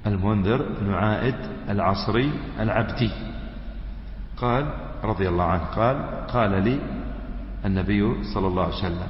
المنذر بن عائد العصري العبدي قال رضي الله عنه قال لي النبي صلى الله عليه وسلم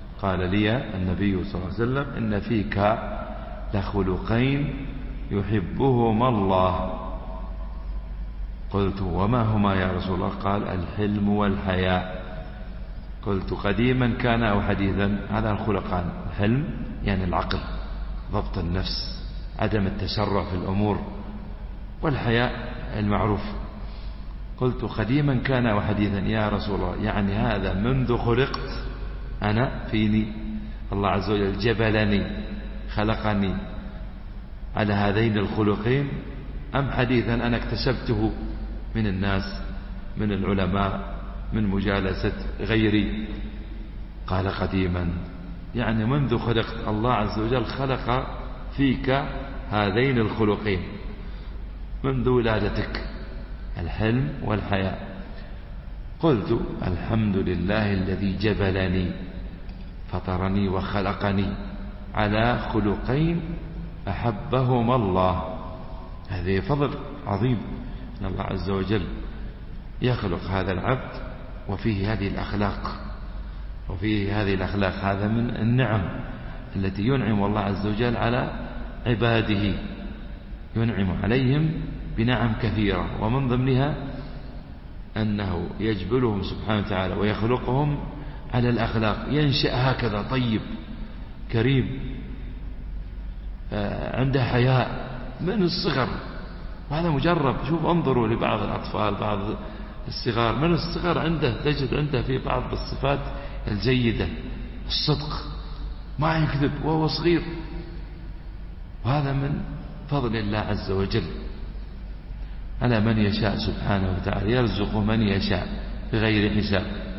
إن فيك لخلقين يحبهما الله. قلت وما هما يا رسول الله؟ قال الحلم والحياء. قلت قديما كان أو حديثا؟ هذا الخلقان، الحلم يعني العقل، ضبط النفس، عدم التسرع في الأمور، والحياء المعروف. قلت قديما كان أو حديثا يا رسول الله؟ يعني هذا منذ خلقت أنا فيني الله عز وجل جبلني خلقني على هذين الخلقين، أم حديثا أنا اكتسبته من الناس، من العلماء، من مجالسة غيري؟ قال قديما، يعني منذ خلقت الله عز وجل خلق فيك هذين الخلقين منذ ولادتك، الحلم والحياء. قلت الحمد لله الذي جبلني فطرني وخلقني على خلقين أحبهما الله. هذا فضل عظيم أن الله عز وجل يخلق هذا العبد وفيه هذه الأخلاق. هذا من النعم التي ينعم الله عز وجل على عباده، ينعم عليهم بنعم كثيرة، ومن ضمنها أنه يجبلهم سبحانه وتعالى ويخلقهم على الأخلاق. ينشأ هكذا طيب كريم عنده حياء من الصغر، وهذا مجرب. شوف انظروا لبعض الأطفال، بعض الصغار من الصغر تجد عنده في بعض الصفات الجيدة، الصدق، ما يكذب وهو صغير، وهذا من فضل الله عز وجل على من يشاء سبحانه وتعالى، يرزق من يشاء بغير حساب.